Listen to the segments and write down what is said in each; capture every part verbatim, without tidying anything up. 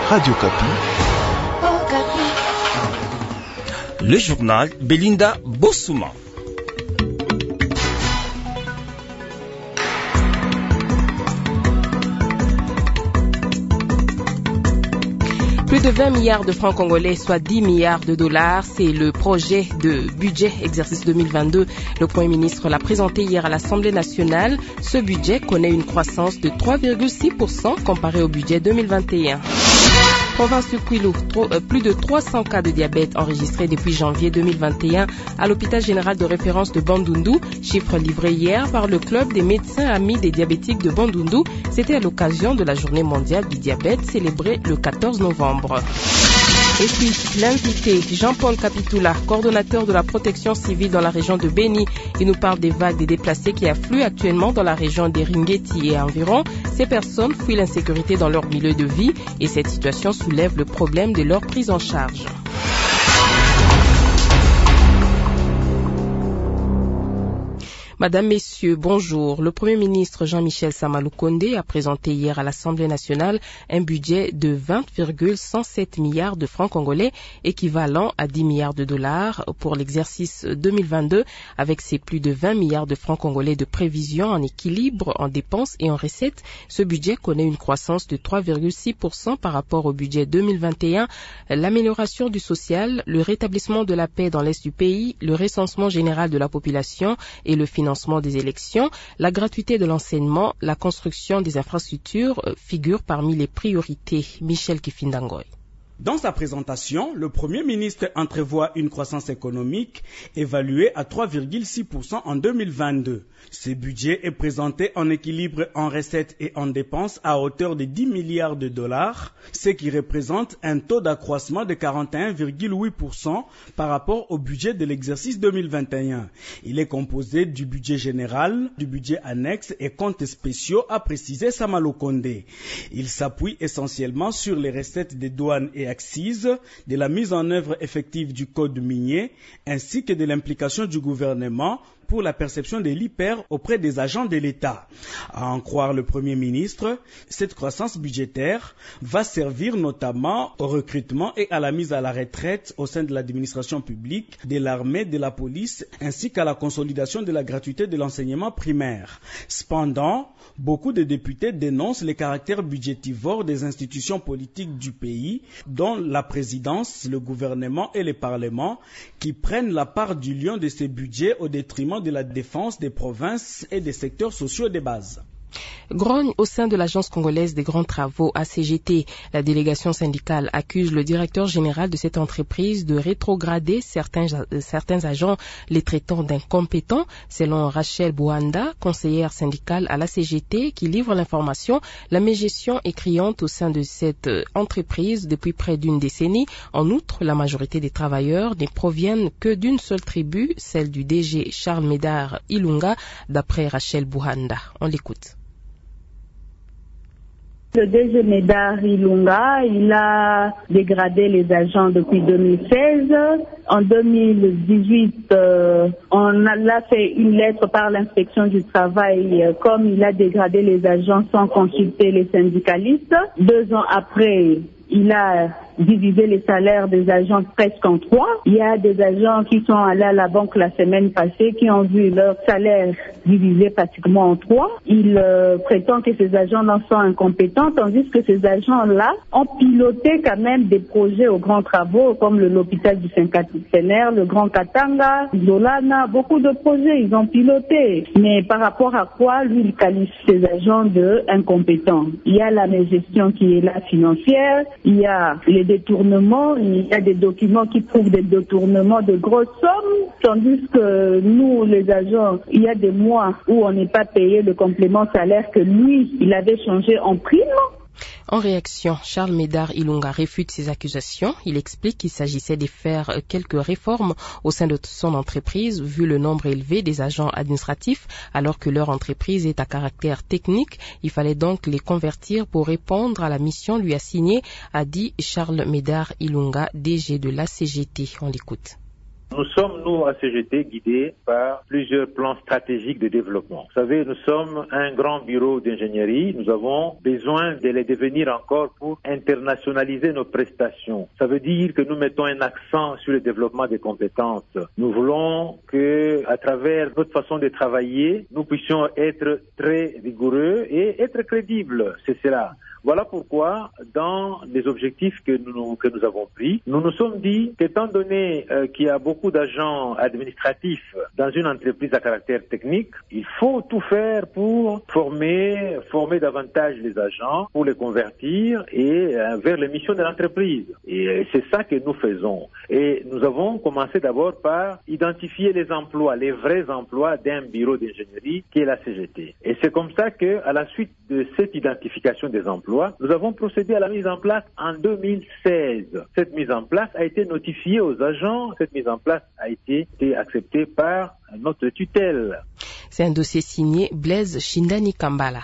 Radio Kapi. Le journal Belinda Bossouma. Plus de vingt milliards de francs congolais, soit dix milliards de dollars, c'est le projet de budget exercice deux mille vingt-deux. Le Premier ministre l'a présenté hier à l'Assemblée nationale. Ce budget connaît une croissance de trois virgule six pour cent comparé au budget deux mille vingt et un. Province du Kwilu, plus de trois cents cas de diabète enregistrés depuis janvier deux mille vingt et un à l'hôpital général de référence de Bandundu, chiffre livré hier par le club des médecins amis des diabétiques de Bandundu. C'était à l'occasion de la journée mondiale du diabète célébrée le quatorze novembre. Et puis, l'invité Jean-Paul Capitula, coordonnateur de la protection civile dans la région de Beni, il nous parle des vagues des déplacés qui affluent actuellement dans la région des Ringeti et environ. Ces personnes fuient l'insécurité dans leur milieu de vie et cette situation soulève le problème de leur prise en charge. Madame, Messieurs, bonjour. Le Premier ministre Jean-Michel Samaloukonde a présenté hier à l'Assemblée nationale un budget de vingt virgule cent sept milliards de francs congolais, équivalent à dix milliards de dollars pour l'exercice deux mille vingt-deux, avec ses plus de vingt milliards de francs congolais de prévision en équilibre, en dépenses et en recettes. Ce budget connaît une croissance de trois virgule six pour cent par rapport au budget deux mille vingt et un. L'amélioration du social, le rétablissement de la paix dans l'est du pays, le recensement général de la population et le financement des élections, la gratuité de l'enseignement, la construction des infrastructures figurent parmi les priorités. Michel Kifindangoy. Dans sa présentation, le Premier ministre entrevoit une croissance économique évaluée à trois virgule six pour cent en deux mille vingt-deux. Ce budget est présenté en équilibre en recettes et en dépenses à hauteur de dix milliards de dollars, ce qui représente un taux d'accroissement de quarante et un virgule huit pour cent par rapport au budget de l'exercice deux mille vingt et un. Il est composé du budget général, du budget annexe et comptes spéciaux, a précisé Samaloukonde. Il s'appuie essentiellement sur les recettes des douanes et axes, de la mise en œuvre effective du code minier, ainsi que de l'implication du gouvernement pour la perception de l'I P E R auprès des agents de l'État. À en croire le Premier ministre, cette croissance budgétaire va servir notamment au recrutement et à la mise à la retraite au sein de l'administration publique, de l'armée, de la police, ainsi qu'à la consolidation de la gratuité de l'enseignement primaire. Cependant, beaucoup de députés dénoncent les caractères budgétivores des institutions politiques du pays, dont la présidence, le gouvernement et le parlement, qui prennent la part du lion de ces budgets au détriment de la défense des provinces et des secteurs sociaux de base. Grogne au sein de l'Agence congolaise des grands travaux A C G T. La délégation syndicale accuse le directeur général de cette entreprise de rétrograder certains, certains agents les traitant d'incompétents. Selon Rachel Bouanda, conseillère syndicale à l'A C G T qui livre l'information, la mégestion est criante au sein de cette entreprise depuis près d'une décennie. En outre, la majorité des travailleurs ne proviennent que d'une seule tribu, celle du D G Charles Médard Ilunga, d'après Rachel Bouanda. On l'écoute. Le D G Médard Ilunga, il a dégradé les agents depuis deux mille seize. En deux mille dix-huit, euh, on a fait une lettre par l'inspection du travail, euh, comme il a dégradé les agents sans consulter les syndicalistes. Deux ans après, il a divisé les salaires des agents presque en trois. Il y a des agents qui sont allés à la banque la semaine passée qui ont vu leur salaire divisé pratiquement en trois. Il euh, prétend que ces agents-là sont incompétents, tandis que ces agents-là ont piloté quand même des projets aux grands travaux, comme le, l'hôpital du cinquantenaire, le Grand Katanga, Zolana, beaucoup de projets, ils ont piloté. Mais par rapport à quoi, lui, il qualifie ces agents de incompétents. Il y a la gestion qui est là financière, il y a les détournements, il y a des documents qui prouvent des détournements de grosses sommes, tandis que nous, les agents, il y a des mois où on n'est pas payé le complément salaire que lui, il avait changé en prime. En réaction, Charles Médard Ilunga réfute ces accusations. Il explique qu'il s'agissait de faire quelques réformes au sein de son entreprise, vu le nombre élevé des agents administratifs, alors que leur entreprise est à caractère technique. Il fallait donc les convertir pour répondre à la mission lui assignée, a dit Charles Médard Ilunga, D G de l'A C G T. On l'écoute. Nous sommes, nous, à C G T, guidés par plusieurs plans stratégiques de développement. Vous savez, nous sommes un grand bureau d'ingénierie. Nous avons besoin de les devenir encore pour internationaliser nos prestations. Ça veut dire que nous mettons un accent sur le développement des compétences. Nous voulons que, à travers notre façon de travailler, nous puissions être très rigoureux et être crédibles. C'est cela. Voilà pourquoi, dans les objectifs que nous, que nous avons pris, nous nous sommes dit qu'étant donné euh, qu'il y a beaucoup d'agents administratifs dans une entreprise à caractère technique, il faut tout faire pour former, former davantage les agents, pour les convertir et euh, vers les missions de l'entreprise. Et euh, c'est ça que nous faisons. Et nous avons commencé d'abord par identifier les emplois, les vrais emplois d'un bureau d'ingénierie qui est la C G T. Et c'est comme ça que, à la suite de cette identification des emplois, nous avons procédé à la mise en place en deux mille seize. Cette mise en place a été notifiée aux agents. Cette mise en place a été, été acceptée par notre tutelle. C'est un dossier signé Blaise Shindani Kambala.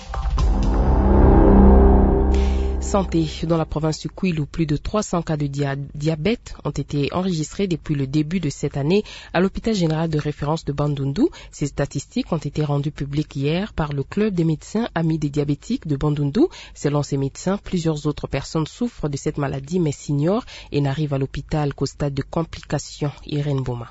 Santé. Dans la province du Kwilu, plus de trois cents cas de dia- diabète ont été enregistrés depuis le début de cette année à l'hôpital général de référence de Bandundu. Ces statistiques ont été rendues publiques hier par le club des médecins amis des diabétiques de Bandundu. Selon ces médecins, plusieurs autres personnes souffrent de cette maladie mais s'ignorent et n'arrivent à l'hôpital qu'au stade de complications. Irène Boma.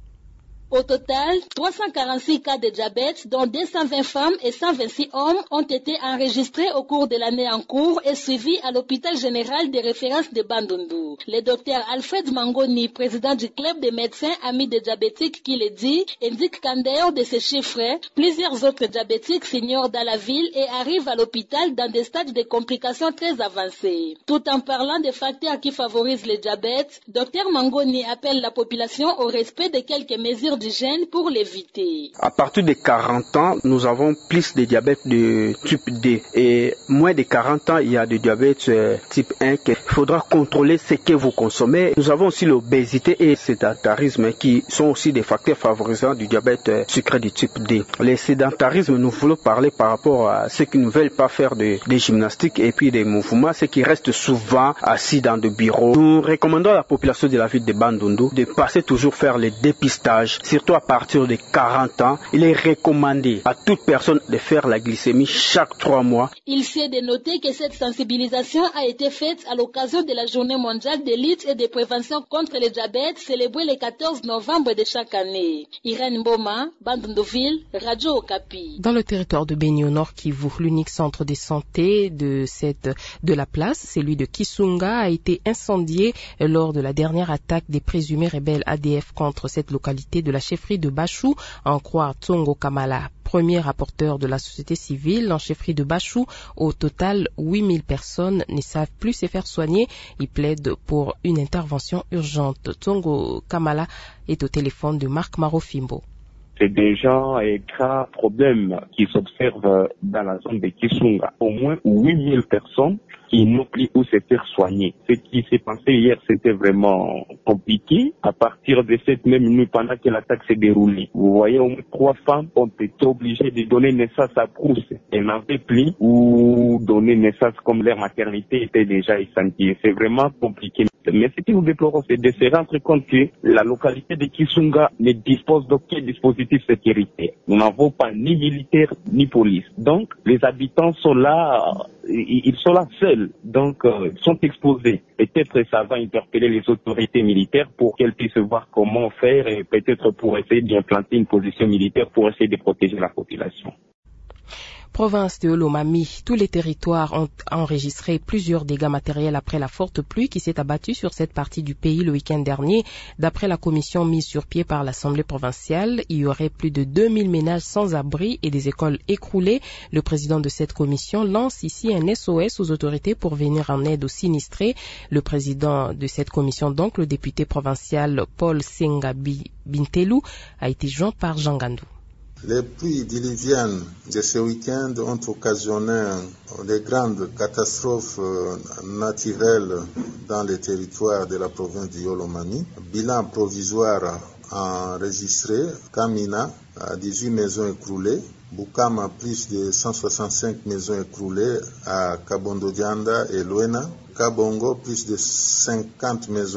Au total, trois cent quarante-six cas de diabète, dont deux cent vingt femmes et cent vingt-six hommes, ont été enregistrés au cours de l'année en cours et suivis à l'hôpital général de référence de Bandundu. Le docteur Alfred Mangoni, président du club des médecins amis des diabétiques qui le dit, indique qu'en dehors de ces chiffres, plusieurs autres diabétiques s'ignorent dans la ville et arrivent à l'hôpital dans des stades de complications très avancées. Tout en parlant des facteurs qui favorisent le diabète, docteur Mangoni appelle la population au respect de quelques mesures d'hygiène pour l'éviter. À partir de quarante ans, nous avons plus de diabète de type D et moins de quarante ans, il y a de diabète euh, type un qu'il faudra contrôler ce que vous consommez. Nous avons aussi l'obésité et le sédentarisme qui sont aussi des facteurs favorisants du diabète euh, sucré du type D. Le sédentarisme, nous voulons parler par rapport à ceux qui ne veulent pas faire de, de gymnastique et puis des mouvements, ceux qui restent souvent assis dans des bureaux. Nous recommandons à la population de la ville de Bandundu de passer toujours faire le dépistage. Surtout à partir de quarante ans, il est recommandé à toute personne de faire la glycémie chaque trois mois. Il s'est de noter que cette sensibilisation a été faite à l'occasion de la journée mondiale de lutte et de prévention contre le diabète célébrée le quatorze novembre de chaque année. Irène Mboma, Bandunduville, Radio Okapi. Dans le territoire de Beni au Nord Kivu, l'unique centre de santé de cette de la place, celui de Kisunga, a été incendié lors de la dernière attaque des présumés rebelles A D F contre cette localité de la chefferie de Bachou, à en croire Tsongo Kamala, premier rapporteur de la société civile en chefferie de Bachou. Au total, huit mille personnes ne savent plus se faire soigner. Il plaide pour une intervention urgente. Tsongo Kamala est au téléphone de Marc Marofimbo. C'est déjà un grand problème qui s'observe dans la zone de Kisunga. Au moins huit mille personnes qui n'ont plus où se faire soigner. Ce qui s'est passé hier, c'était vraiment compliqué. À partir de cette même nuit, pendant que l'attaque s'est déroulée, vous voyez, au moins trois femmes ont été obligées de donner naissance à Brousse. Elles n'avaient plus ou donner naissance comme leur maternité était déjà incendiée. C'est vraiment compliqué. Mais ce que nous déplorons, c'est de se rendre compte que la localité de Kisunga ne dispose d'aucun dispositif sécuritaire. Nous n'avons pas ni militaire ni police. Donc, les habitants sont là, ils sont là seuls. Donc, euh, ils sont exposés. Peut-être ça va interpeller les autorités militaires pour qu'elles puissent voir comment faire et peut-être pour essayer d'implanter une position militaire pour essayer de protéger la population. Province de Olomami, tous les territoires ont enregistré plusieurs dégâts matériels après la forte pluie qui s'est abattue sur cette partie du pays le week-end dernier. D'après la commission mise sur pied par l'Assemblée provinciale, il y aurait plus de deux mille ménages sans abri et des écoles écroulées. Le président de cette commission lance ici un S O S aux autorités pour venir en aide aux sinistrés. Le président de cette commission, donc le député provincial Paul Sengabi Bintelu, a été joint par Jean Gandou. Les pluies diluviennes de ce week-end ont occasionné de grandes catastrophes naturelles dans les territoires de la province du Olomami. Bilan provisoire enregistré, Kamina, dix-huit maisons écroulées, Bukama, plus de cent soixante-cinq maisons écroulées à Kabondo Dianda et Luena, Kabongo, plus de cinquante maisons,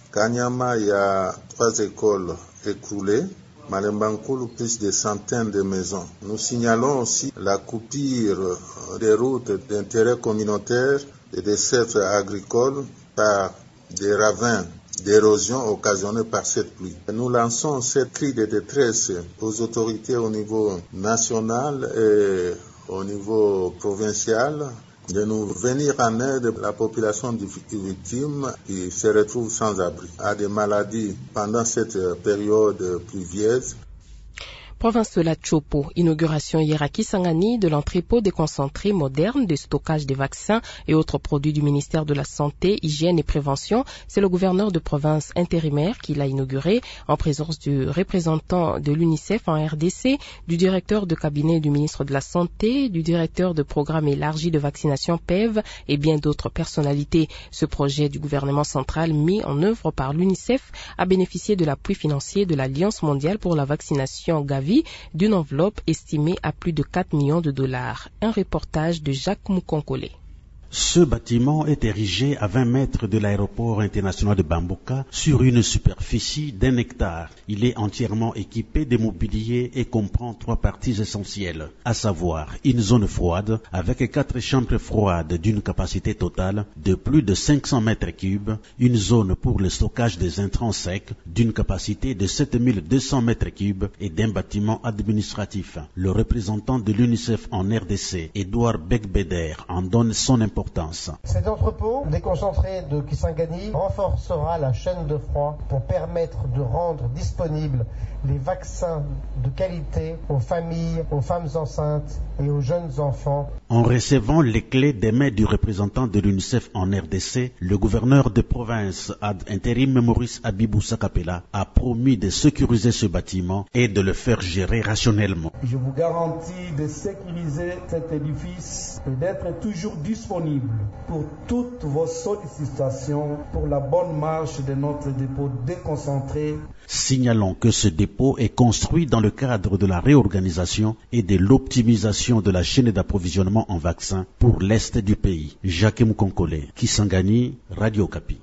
Kanyama, il y a trois écoles écroulées. Malembankulu, plus de centaines de maisons. Nous signalons aussi la coupure des routes d'intérêt communautaire et des serres agricoles par des ravins d'érosion occasionnés par cette pluie. Nous lançons cette cri de détresse aux autorités au niveau national et au niveau provincial de nous venir en aide à la population victime qui se retrouve sans abri, à des maladies pendant cette période pluvieuse. Province de la Chopo, inauguration hier à Kisangani de l'entrepôt déconcentré moderne de stockage des vaccins et autres produits du ministère de la Santé, Hygiène et Prévention. C'est le gouverneur de province intérimaire qui l'a inauguré en présence du représentant de l'UNICEF en R D C, du directeur de cabinet du ministre de la Santé, du directeur de programme élargi de vaccination P E V et bien d'autres personnalités. Ce projet du gouvernement central mis en œuvre par l'UNICEF a bénéficié de l'appui financier de l'Alliance mondiale pour la vaccination Gavi d'une enveloppe estimée à plus de quatre millions de dollars. Un reportage de Jacques Moukonkole. Ce bâtiment est érigé à vingt mètres de l'aéroport international de Bamboka sur une superficie d'un hectare. Il est entièrement équipé de mobilier et comprend trois parties essentielles, à savoir une zone froide avec quatre chambres froides d'une capacité totale de plus de cinq cents mètres cubes, une zone pour le stockage des intrants secs d'une capacité de sept mille deux cents mètres cubes et d'un bâtiment administratif. Le représentant de l'UNICEF en R D C, Edouard Begbeder, en donne son importance. Cet entrepôt déconcentré de Kisangani renforcera la chaîne de froid pour permettre de rendre disponibles les vaccins de qualité aux familles, aux femmes enceintes et aux jeunes enfants. En recevant les clés des mains du représentant de l'UNICEF en R D C, le gouverneur de province ad intérim Maurice Abibou Sakapela a promis de sécuriser ce bâtiment et de le faire gérer rationnellement. Je vous garantis de sécuriser cet édifice et d'être toujours disponible pour toutes vos sollicitations pour la bonne marche de notre dépôt déconcentré. Signalons que ce dépôt est construit dans le cadre de la réorganisation et de l'optimisation de la chaîne d'approvisionnement en vaccins pour l'Est du pays. Jacques Moukonkole, Kisangani, Radio Okapi.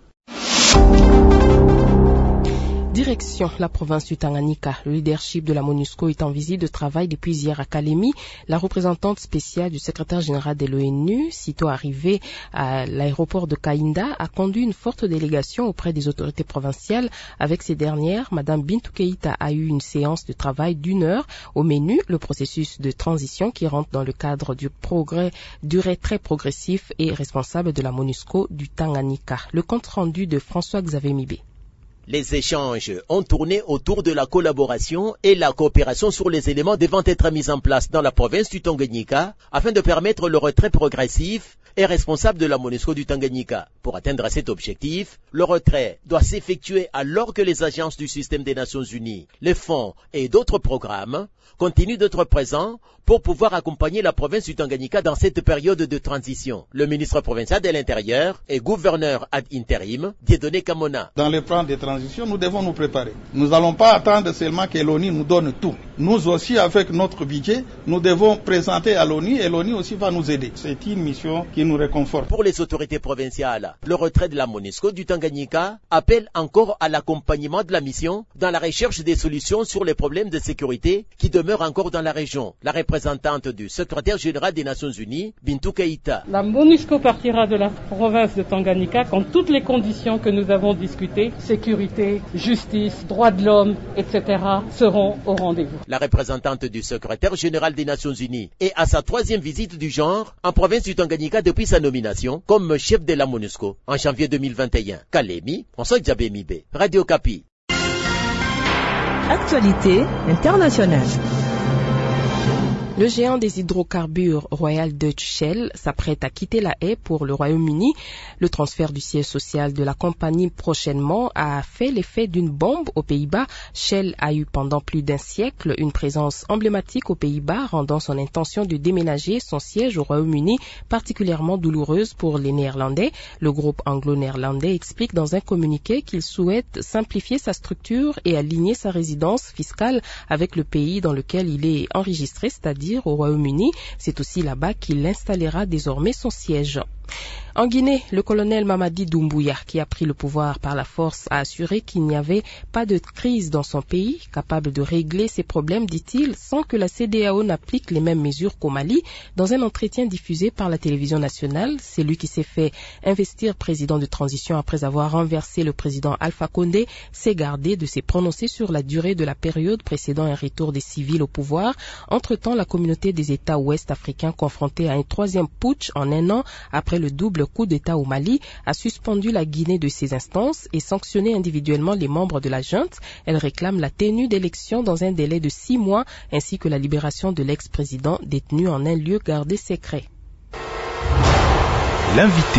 Direction la province du Tanganyika. Le leadership de la MONUSCO est en visite de travail depuis hier à Kalemi. La représentante spéciale du secrétaire général de l'ONU, sitôt arrivée à l'aéroport de Kainda, a conduit une forte délégation auprès des autorités provinciales. Avec ces dernières, Madame Bintou Keïta a eu une séance de travail d'une heure. Au menu, le processus de transition qui rentre dans le cadre du progrès, du retrait progressif et responsable de la MONUSCO du Tanganyika. Le compte rendu de François-Xavier Mibé. Les échanges ont tourné autour de la collaboration et la coopération sur les éléments devant être mis en place dans la province du Tanganyika afin de permettre le retrait progressif et responsable de la MONUSCO du Tanganyika. Pour atteindre cet objectif, le retrait doit s'effectuer alors que les agences du système des Nations Unies, les fonds et d'autres programmes continuent d'être présents pour pouvoir accompagner la province du Tanganyika dans cette période de transition. Le ministre provincial de l'Intérieur et gouverneur ad interim, Dieudonné Kamona. Dans le plan de transition, nous devons nous préparer. Nous n'allons pas attendre seulement que l'ONU nous donne tout. Nous aussi, avec notre budget, nous devons présenter à l'ONU et l'ONU aussi va nous aider. C'est une mission qui nous réconforte. Pour les autorités provinciales, le retrait de la MONUSCO du Tanganyika appelle encore à l'accompagnement de la mission dans la recherche des solutions sur les problèmes de sécurité qui demeurent encore dans la région. La représentante du secrétaire général des Nations Unies, Bintou Keïta. La MONUSCO partira de la province de Tanganyika quand toutes les conditions que nous avons discutées, sécurité, justice, droits de l'homme, et cetera, seront au rendez-vous. La représentante du secrétaire général des Nations Unies est à sa troisième visite du genre en province du Tanganyika depuis sa nomination comme chef de la MONUSCO en janvier deux mille vingt et un. Kalemi, François-Xavier Mibé, Radio Okapi. Actualité internationale. Le géant des hydrocarbures Royal Dutch Shell s'apprête à quitter la haie pour le Royaume-Uni. Le transfert du siège social de la compagnie prochainement a fait l'effet d'une bombe aux Pays-Bas. Shell a eu pendant plus d'un siècle une présence emblématique aux Pays-Bas, rendant son intention de déménager son siège au Royaume-Uni particulièrement douloureuse pour les Néerlandais. Le groupe anglo-néerlandais explique dans un communiqué qu'il souhaite simplifier sa structure et aligner sa résidence fiscale avec le pays dans lequel il est enregistré, c'est-à-dire au Royaume-Uni. C'est aussi là-bas qu'il installera désormais son siège. En Guinée, le colonel Mamadi Doumbouya, qui a pris le pouvoir par la force, a assuré qu'il n'y avait pas de crise dans son pays, capable de régler ses problèmes, dit-il, sans que la C D A O n'applique les mêmes mesures qu'au Mali. Dans un entretien diffusé par la télévision nationale, c'est lui qui s'est fait investir président de transition après avoir renversé le président Alpha Condé, s'est gardé de se prononcer sur la durée de la période précédant un retour des civils au pouvoir. Entre-temps, la communauté des États ouest africains, confrontée à un troisième putsch en un an après le double coup d'État au Mali, a suspendu la Guinée de ses instances et sanctionné individuellement les membres de la junte. Elle réclame la tenue d'élections dans un délai de six mois ainsi que la libération de l'ex-président détenu en un lieu gardé secret. L'invité.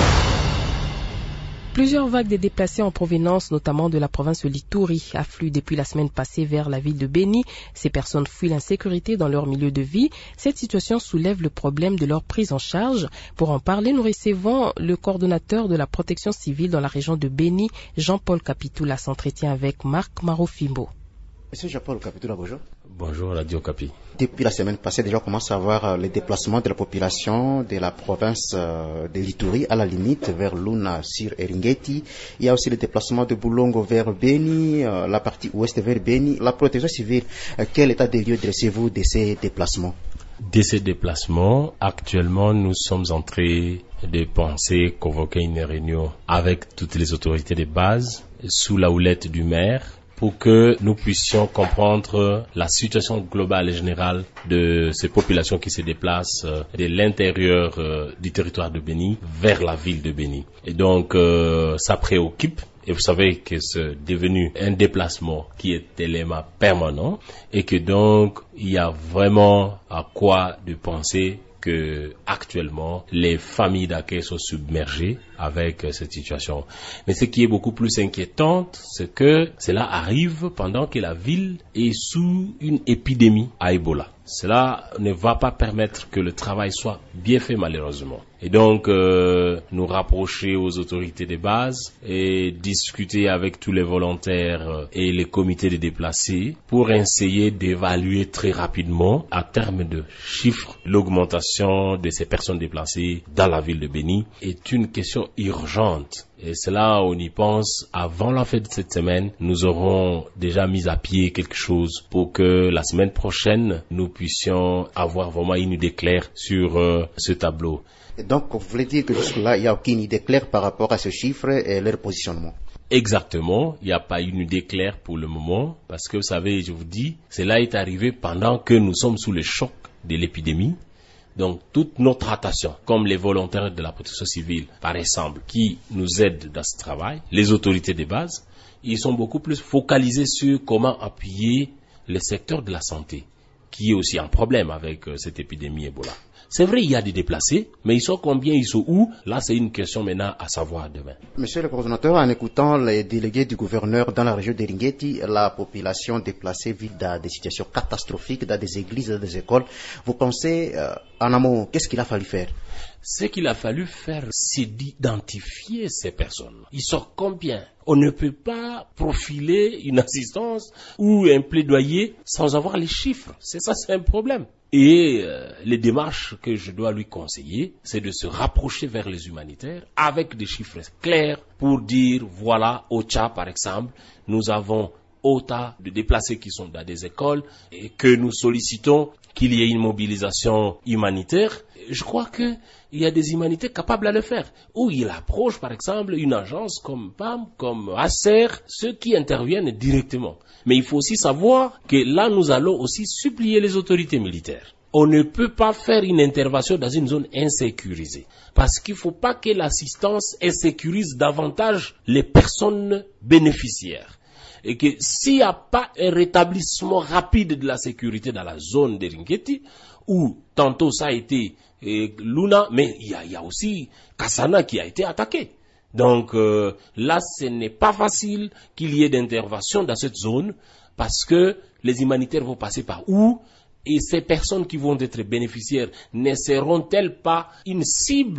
Plusieurs vagues de déplacés en provenance, notamment de la province de l'Ituri, affluent depuis la semaine passée vers la ville de Béni. Ces personnes fuient l'insécurité dans leur milieu de vie. Cette situation soulève le problème de leur prise en charge. Pour en parler, nous recevons le coordonnateur de la protection civile dans la région de Béni, Jean-Paul Capitoula, s'entretient avec Marc Marofimbo. Monsieur Jean-Paul Capitoula, bonjour. Bonjour Radio Capi. Depuis la semaine passée, déjà on commence à voir les déplacements de la population de la province de l'Ituri à la limite vers Luna sur Eringeti. Il y a aussi le déplacement de Boulongo vers Béni, la partie ouest vers Béni. La protection civile, quel état des lieux dressez-vous de ces déplacements? De ces déplacements, actuellement nous sommes en train de penser convoquer une réunion avec toutes les autorités de base sous la houlette du maire, pour que nous puissions comprendre la situation globale et générale de ces populations qui se déplacent de l'intérieur du territoire de Béni vers la ville de Béni. Et donc, euh, ça préoccupe. Et vous savez que c'est devenu un déplacement qui est élément permanent et que donc, il y a vraiment à quoi de penser que actuellement les familles d'accueil sont submergées avec cette situation. Mais ce qui est beaucoup plus inquiétant, c'est que cela arrive pendant que la ville est sous une épidémie à Ebola. Cela ne va pas permettre que le travail soit bien fait malheureusement. Et donc, euh, nous rapprocher aux autorités de base et discuter avec tous les volontaires et les comités de déplacés pour essayer d'évaluer très rapidement, à terme de chiffres, l'augmentation de ces personnes déplacées dans la ville de Béni est une question urgente. Et cela, on y pense, avant la fin de cette semaine, nous aurons déjà mis à pied quelque chose pour que la semaine prochaine, nous puissions avoir vraiment une idée claire sur euh, ce tableau. Et donc, vous voulez dire que jusque-là, il n'y a aucune idée claire par rapport à ce chiffre et leur positionnement? Exactement, il n'y a pas une idée claire pour le moment, parce que vous savez, je vous dis, cela est arrivé pendant que nous sommes sous le choc de l'épidémie. Donc, toute notre attention, comme les volontaires de la protection civile, par exemple, qui nous aident dans ce travail, les autorités de base, ils sont beaucoup plus focalisés sur comment appuyer le secteur de la santé, qui est aussi un problème avec euh, cette épidémie Ebola. C'est vrai, il y a des déplacés, mais ils sont combien, ils sont où? Là, c'est une question maintenant à savoir demain. Monsieur le coordonnateur, en écoutant les délégués du gouverneur dans la région d'Eringeti, la population déplacée vit dans des situations catastrophiques, dans des églises, dans des écoles. Vous pensez, euh, en amont, qu'est-ce qu'il a fallu faire? Ce qu'il a fallu faire, c'est d'identifier ces personnes. Ils sont combien? On ne peut pas profiler une assistance ou un plaidoyer sans avoir les chiffres. C'est ça, c'est un problème. Et euh, les démarches que je dois lui conseiller, c'est de se rapprocher vers les humanitaires avec des chiffres clairs pour dire, voilà, au Tchad par exemple, nous avons autant de déplacés qui sont dans des écoles et que nous sollicitons qu'il y ait une mobilisation humanitaire. Je crois qu'il y a des humanitaires capables à le faire. Ou il approche par exemple une agence comme P A M, comme A C E R, ceux qui interviennent directement. Mais il faut aussi savoir que là nous allons aussi supplier les autorités militaires. On ne peut pas faire une intervention dans une zone insécurisée. Parce qu'il ne faut pas que l'assistance insécurise davantage les personnes bénéficiaires. Et que s'il n'y a pas un rétablissement rapide de la sécurité dans la zone d'Eringeti, où tantôt ça a été euh, Luna, mais il y a, il y a aussi Kassana qui a été attaqué. Donc euh, là, ce n'est pas facile qu'il y ait d'intervention dans cette zone, parce que les humanitaires vont passer par où? Et ces personnes qui vont être bénéficiaires ne seront-elles pas une cible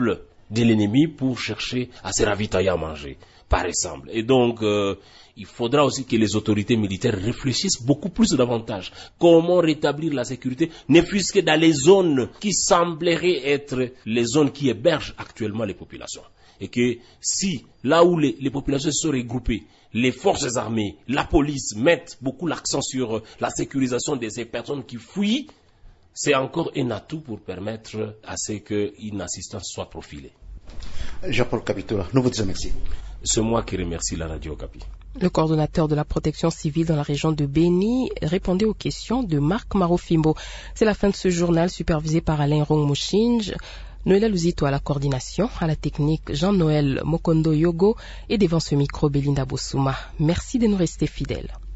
de l'ennemi pour chercher à se ravitailler à manger, par exemple. Et donc, euh, il faudra aussi que les autorités militaires réfléchissent beaucoup plus davantage. Comment rétablir la sécurité, ne fût-ce que dans les zones qui sembleraient être les zones qui hébergent actuellement les populations. Et que si, là où les, les populations sont regroupées, les forces armées, la police mettent beaucoup l'accent sur la sécurisation de ces personnes qui fuient, c'est encore un atout pour permettre à ce qu'une assistance soit profilée. Jean-Paul Capitola, nous vous disons merci. C'est moi qui remercie la Radio Okapi. Le coordonnateur de la protection civile dans la région de Béni répondait aux questions de Marc Marofimbo. C'est la fin de ce journal supervisé par Alain Rong-Mouchinge. Noël Luzito à la coordination, à la technique Jean-Noël Mokondo Yogo et devant ce micro Belinda Bossouma. Merci de nous rester fidèles.